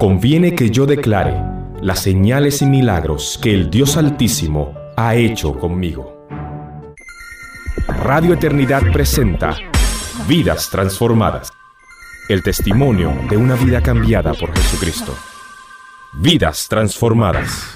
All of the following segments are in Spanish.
conviene que yo declare las señales y milagros que el Dios Altísimo ha hecho conmigo. Radio Eternidad presenta Vidas Transformadas. El testimonio de una vida cambiada por Jesucristo. Vidas Transformadas.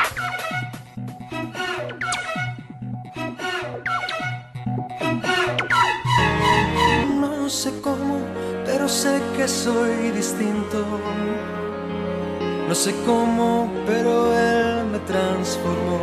No sé cómo, pero sé que soy distinto. No sé cómo, pero Él me transformó.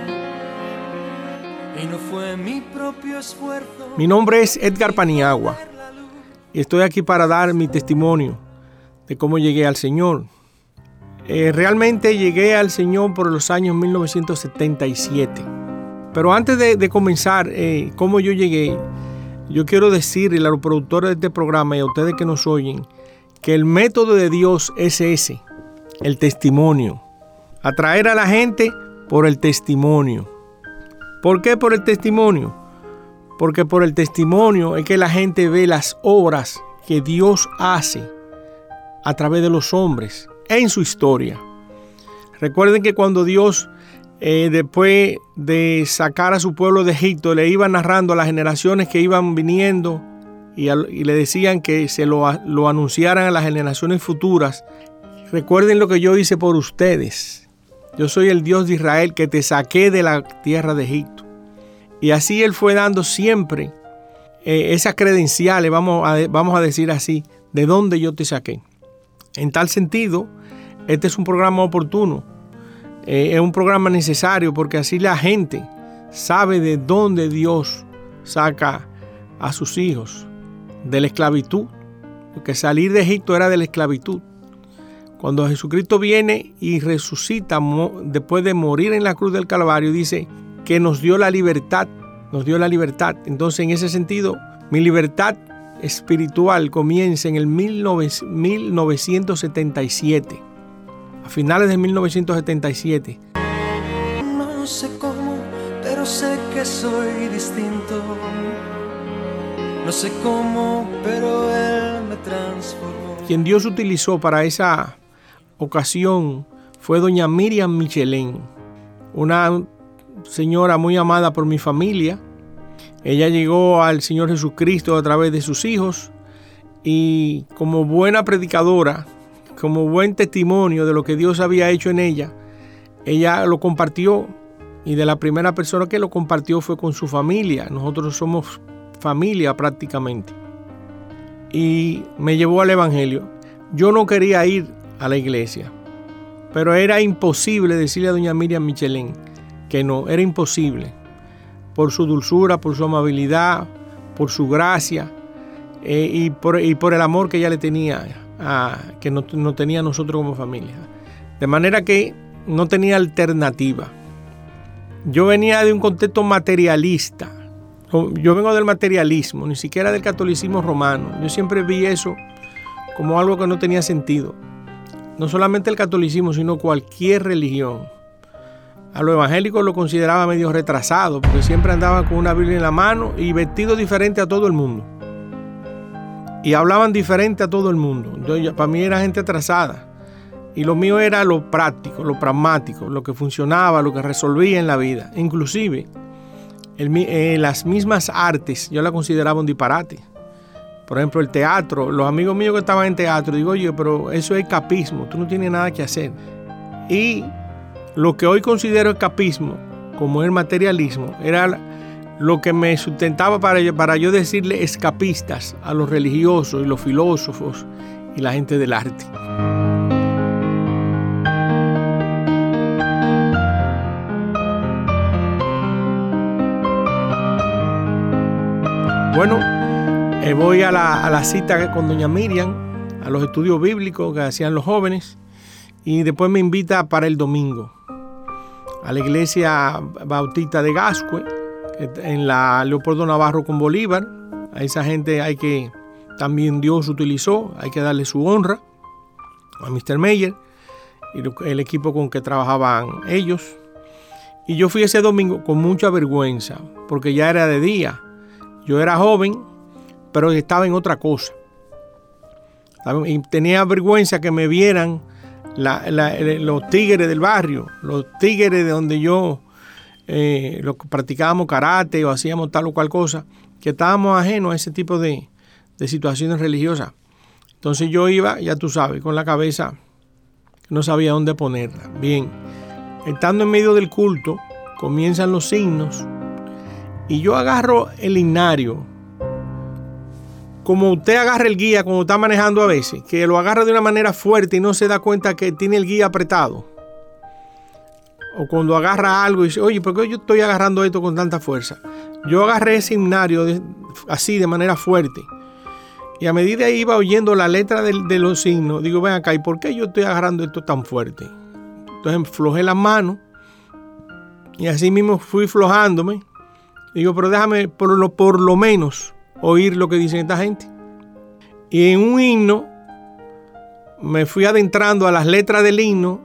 Y no fue mi propio esfuerzo. Mi nombre es Edgar Paniagua y estoy aquí para dar mi testimonio de cómo llegué al Señor. Realmente llegué al Señor por los años 1977. Pero antes de comenzar cómo yo llegué, yo quiero decirle a los productores de este programa y a ustedes que nos oyen que el método de Dios es ese, el testimonio. Atraer a la gente por el testimonio. ¿Por qué por el testimonio? Porque por el testimonio es que la gente ve las obras que Dios hace a través de los hombres en su historia. Recuerden que cuando Dios, después de sacar a su pueblo de Egipto, le iba narrando a las generaciones que iban viniendo y le decían que se lo anunciaran a las generaciones futuras. Recuerden lo que yo hice por ustedes. Yo soy el Dios de Israel que te saqué de la tierra de Egipto. Y así Él fue dando siempre esas credenciales, vamos a decir así, de dónde yo te saqué. En tal sentido, este es un programa oportuno. Es un programa necesario porque así la gente sabe de dónde Dios saca a sus hijos, de la esclavitud. Porque salir de Egipto era de la esclavitud. Cuando Jesucristo viene y resucita después de morir en la cruz del Calvario, dice que nos dio la libertad, Entonces, en ese sentido, mi libertad espiritual comienza en el 1977, a finales de 1977. No sé cómo, pero sé que soy distinto. No sé cómo, pero Él me transformó. Quien Dios utilizó para esa ocasión fue doña Miriam Michelén, una señora muy amada por mi familia. Ella llegó al Señor Jesucristo a través de sus hijos y como buena predicadora, como buen testimonio de lo que Dios había hecho en ella lo compartió, y de la primera persona que lo compartió fue con su familia. Nosotros somos familia prácticamente. Y me llevó al Evangelio. Yo no quería ir a la iglesia, pero era imposible decirle a doña Miriam Michelén que no, era imposible, por su dulzura, por su amabilidad, por su gracia y por el amor que ella le tenía, que no tenía nosotros como familia. De manera que no tenía alternativa. Yo venía de un contexto materialista. Yo vengo del materialismo, ni siquiera del catolicismo romano. Yo siempre vi eso como algo que no tenía sentido. No solamente el catolicismo, sino cualquier religión. A los evangélicos lo consideraba medio retrasado, porque siempre andaban con una Biblia en la mano y vestidos diferente a todo el mundo. Y hablaban diferente a todo el mundo. Entonces, para mí era gente atrasada. Y lo mío era lo práctico, lo pragmático, lo que funcionaba, lo que resolvía en la vida. Inclusive, las mismas artes yo la consideraba un disparate. Por ejemplo, el teatro. Los amigos míos que estaban en teatro, digo, oye, pero eso es escapismo, tú no tienes nada que hacer. Y lo que hoy considero escapismo, como el materialismo, era lo que me sustentaba para yo decirle escapistas a los religiosos y los filósofos y la gente del arte. Bueno, voy a la cita con doña Miriam, a los estudios bíblicos que hacían los jóvenes, y después me invita para el domingo a la iglesia bautista de Gascue, en la Leopoldo Navarro con Bolívar. A esa gente también Dios utilizó, hay que darle su honra a Mr. Meyer y el equipo con que trabajaban ellos. Y yo fui ese domingo con mucha vergüenza, porque ya era de día. Yo era joven, pero estaba en otra cosa. Y tenía vergüenza que me vieran los tigres del barrio, los tigres de donde yo practicábamos karate o hacíamos tal o cual cosa, que estábamos ajenos a ese tipo de situaciones religiosas. Entonces yo iba, ya tú sabes, con la cabeza no sabía dónde ponerla. Bien, estando en medio del culto, comienzan los signos y yo agarro el himnario, como usted agarra el guía cuando está manejando a veces, que lo agarra de una manera fuerte y no se da cuenta que tiene el guía apretado. O cuando agarra algo y dice, oye, ¿por qué yo estoy agarrando esto con tanta fuerza? Yo agarré ese himnario así de manera fuerte. Y a medida que iba oyendo la letra de los signos, digo, ven acá, ¿y por qué yo estoy agarrando esto tan fuerte? Entonces flojé las manos y así mismo fui flojándome. Digo, pero déjame por lo menos oír lo que dicen esta gente. Y en un himno me fui adentrando a las letras del himno,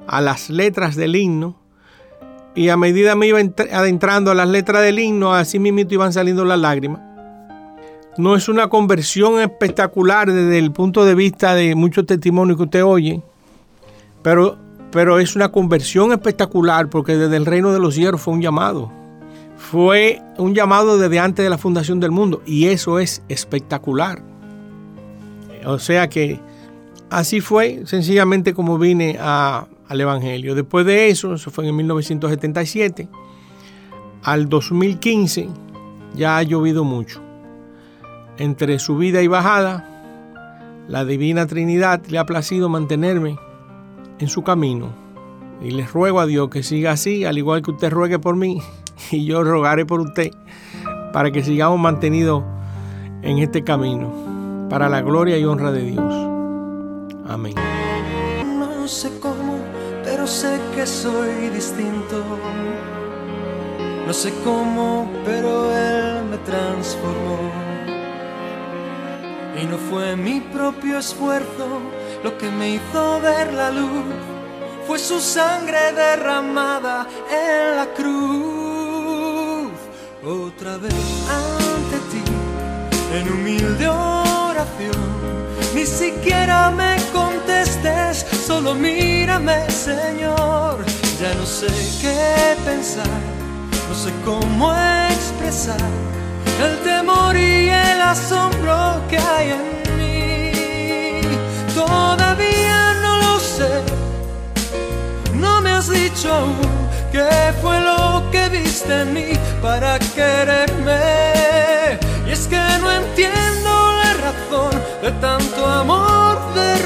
y a medida me iba adentrando a las letras del himno, así mismo iban saliendo las lágrimas. No es una conversión espectacular desde el punto de vista de muchos testimonios que usted oye, pero es una conversión espectacular porque desde el reino de los cielos fue un llamado. Fue un llamado desde antes de la fundación del mundo y eso es espectacular. O sea que así fue sencillamente como vine al Evangelio. Después de eso fue en 1977, al 2015 ya ha llovido mucho. Entre subida y bajada, la Divina Trinidad le ha placido mantenerme en su camino. Y les ruego a Dios que siga así, al igual que usted ruegue por mí, y yo rogaré por usted, para que sigamos mantenidos en este camino, para la gloria y honra de Dios. Amén. No sé cómo, pero sé que soy distinto. No sé cómo, pero Él me transformó. Y no fue mi propio esfuerzo lo que me hizo ver la luz. Fue su sangre derramada en la cruz. Otra vez ante ti, en humilde oración. Ni siquiera me contestes, solo mírame, Señor. Ya no sé qué pensar, no sé cómo expresar el temor y el asombro que hay en mí. Todavía no lo sé, no me has dicho aún qué fue lo que viste en mí para quererme. Y es que no entiendo la razón de tanto amor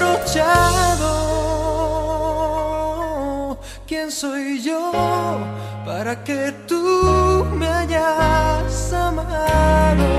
derrochado. ¿Quién soy yo para que tú me hayas amado?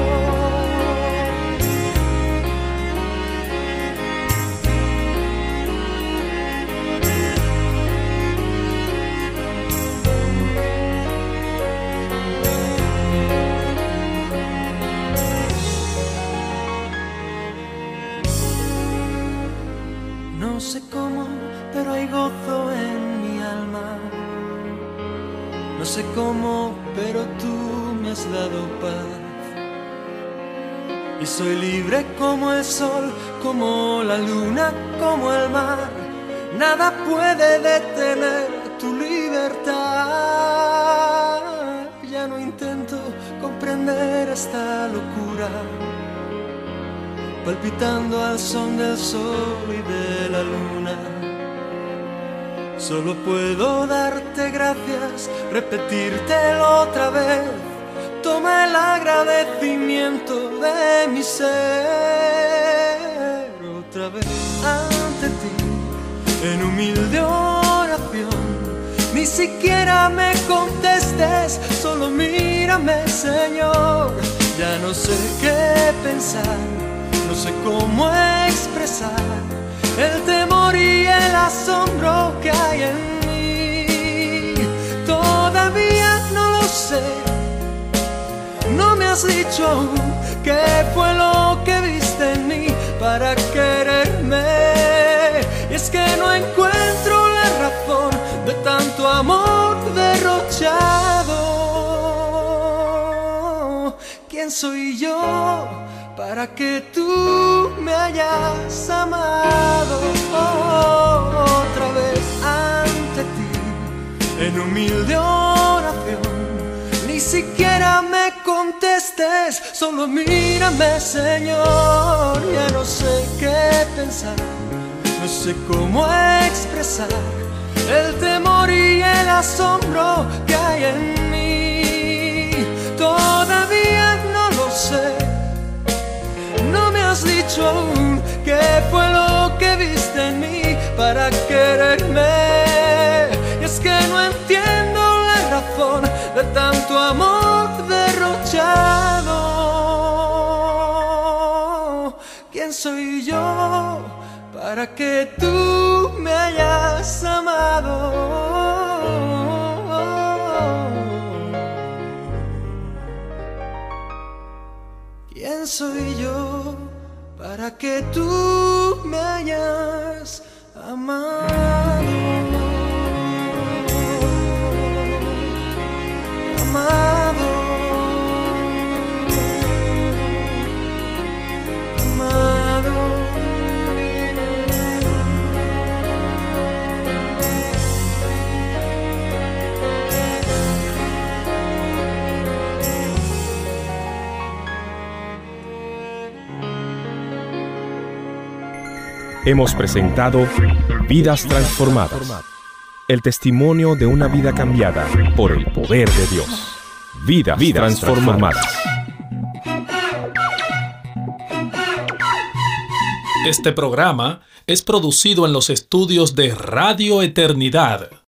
No sé cómo, pero hay gozo en mi alma. No sé cómo, pero tú me has dado paz. Y soy libre como el sol, como la luna, como el mar. Nada puede detener tu libertad. Ya no intento comprender esta locura, palpitando al son del sol y de la luna. Solo puedo darte gracias, repetírtelo otra vez. Toma el agradecimiento de mi ser. Otra vez ante ti, en humilde oración. Ni siquiera me contestes, solo mírame, Señor. Ya no sé qué pensar, no sé cómo expresar el temor y el asombro que hay en mí. Todavía no lo sé, no me has dicho aún qué fue lo que viste en mí para quererme. Y es que no encuentro la razón de tanto amor derrochado. ¿Quién soy yo para que tú me hayas amado otra vez? mi humilde oración. Ni siquiera me contestes, solo mírame, Señor. Ya no sé qué pensar, no sé cómo expresar el temor y el asombro que hay en mí. Todavía no lo sé, no me has dicho aún qué fue lo que viste en mí para quererme. Y es que no entiendo la razón de tanto amor derrochado. ¿Quién soy yo para que tú me hayas amado? ¿Quién soy yo para que tú me hayas amado? Amado, amado. Hemos presentado Vidas Transformadas, el testimonio de una vida cambiada por el poder de Dios. Vidas Transformadas. Este programa es producido en los estudios de Radio Eternidad.